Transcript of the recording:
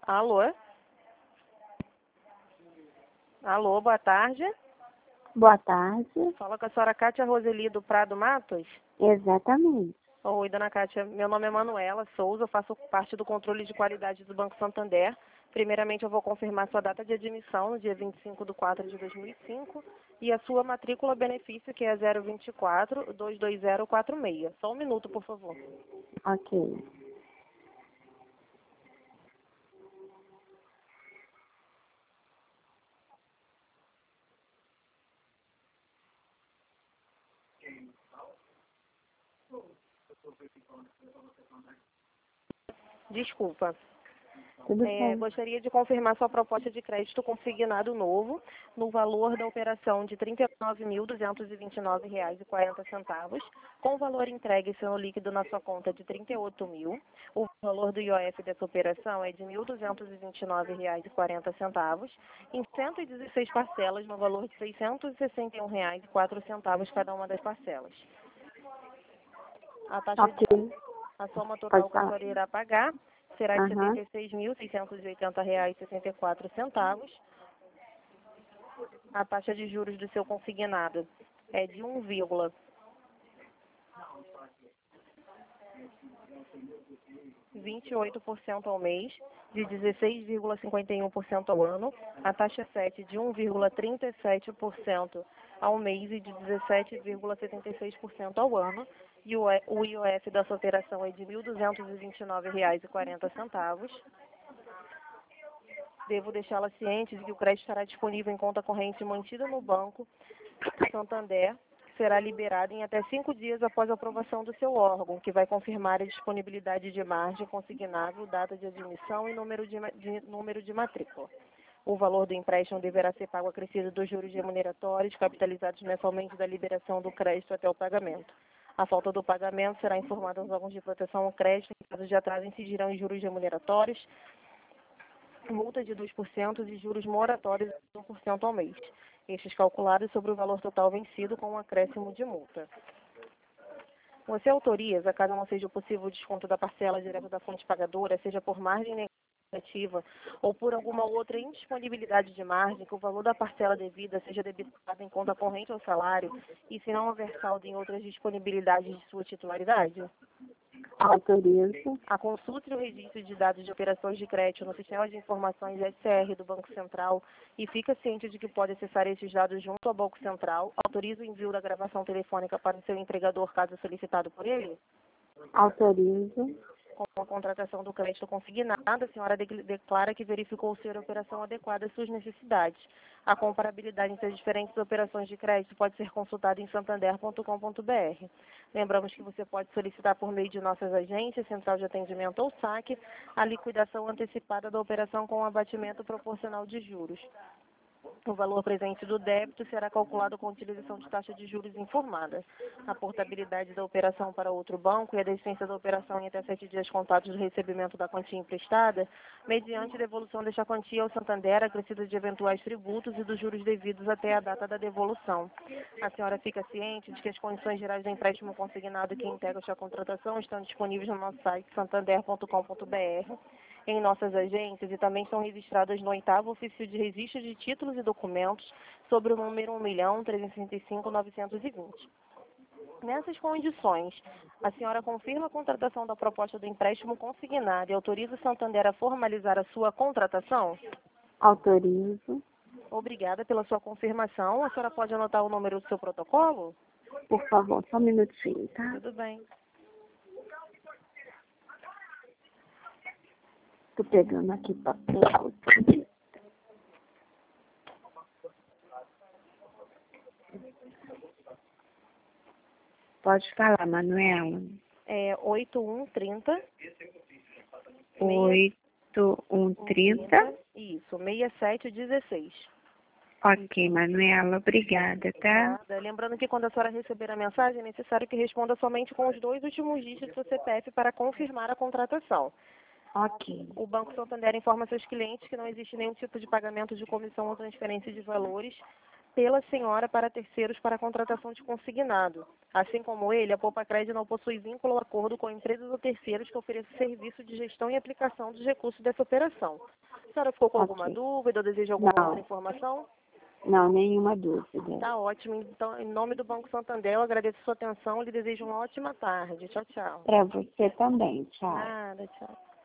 Alô? Alô, boa tarde. Boa tarde. Fala com a senhora Kátia Roseli do Prado Matos. Exatamente. Oi, dona Kátia. Meu nome é Manuela Souza, eu faço parte do controle de qualidade do Banco Santander. Primeiramente, eu vou confirmar sua data de admissão, no dia 25/4/2005, e a sua matrícula benefício, que é 024-22046. Só um minuto, por favor. Ok. Desculpa. Tudo bem. Gostaria de confirmar sua proposta de crédito consignado novo no valor da operação de R$ 39.229,40, com o valor entregue sendo líquido na sua conta de R$ 38.000. O valor do IOF dessa operação é de R$ 1.229,40, em 116 parcelas, no valor de R$ 661,04 cada uma das parcelas. A taxa Ok. a soma total que a falar. senhora irá pagar será de Aham. R$ 76.680,64. A taxa de juros do seu consignado é de 1,28% ao mês, de 16,51% ao ano. A taxa 7 de 1,37% ao mês e de 17,76% ao ano. E o IOF dessa operação é de R$ 1.229,40. Devo deixá-la ciente de que o crédito estará disponível em conta corrente mantida no Banco Santander, que será liberado em até 5 dias após a aprovação do seu órgão, que vai confirmar a disponibilidade de margem consignável, data de admissão e número de matrícula. O valor do empréstimo deverá ser pago acrescido dos juros remuneratórios, capitalizados mensalmente da liberação do crédito até o pagamento. A falta do pagamento será informada aos órgãos de proteção ao crédito. Em caso de atraso, incidirão em juros remuneratórios, multa de 2% e juros moratórios de 1% ao mês. Estes calculados sobre o valor total vencido com um acréscimo de multa. Você autoriza, caso não seja possível o desconto da parcela direta da fonte pagadora, seja por margem negativa ou por alguma outra indisponibilidade de margem, que o valor da parcela devida seja debitado em conta corrente ao salário e se não houver saldo em outras disponibilidades de sua titularidade? Autorizo. A consulta e o registro de dados de operações de crédito no Sistema de Informações SCR do Banco Central e fica ciente de que pode acessar esses dados junto ao Banco Central. Autoriza o envio da gravação telefônica para o seu empregador, caso solicitado por ele? Autorizo. Com a contratação do crédito consignado, a senhora declara que verificou ser a operação adequada às suas necessidades. A comparabilidade entre as diferentes operações de crédito pode ser consultada em santander.com.br. Lembramos que você pode solicitar por meio de nossas agências, Central de Atendimento ou SAC, a liquidação antecipada da operação com abatimento proporcional de juros. O valor presente do débito será calculado com a utilização de taxa de juros informada. A portabilidade da operação para outro banco e a desistência da operação em até 7 dias contados do recebimento da quantia emprestada, mediante devolução desta quantia ao Santander, acrescida de eventuais tributos e dos juros devidos até a data da devolução. A senhora fica ciente de que as condições gerais do empréstimo consignado que integra esta contratação estão disponíveis no nosso site santander.com.br, em nossas agências, e também estão registradas no 8º Ofício de Registro de Títulos e Documentos sobre o número 1.365.920. Nessas condições, a senhora confirma a contratação da proposta do empréstimo consignado e autoriza o Santander a formalizar a sua contratação? Autorizo. Obrigada pela sua confirmação. A senhora pode anotar o número do seu protocolo? Por favor, só um minutinho, tá? Tudo bem. Tô pegando aqui papel. Pode falar, Manuela. É 8130 8130. Isso, 6716. Ok, Manuela, obrigada, tá? Nada. Lembrando que quando a senhora receber a mensagem, é necessário que responda somente com os 2 últimos dígitos do seu CPF para confirmar a contratação. Ok. O Banco Santander informa seus clientes que não existe nenhum tipo de pagamento de comissão ou transferência de valores pela senhora para terceiros para a contratação de consignado. Assim como ele, a Poupa-Crédito não possui vínculo ou acordo com empresas ou terceiros que ofereçam serviço de gestão e aplicação dos recursos dessa operação. A senhora ficou com alguma Ok. dúvida ou deseja alguma Não. outra informação? Não, nenhuma dúvida. Tá ótimo. Então, em nome do Banco Santander, eu agradeço a sua atenção e lhe desejo uma ótima tarde. Tchau, tchau. Para você também, tchau. Nada, tchau.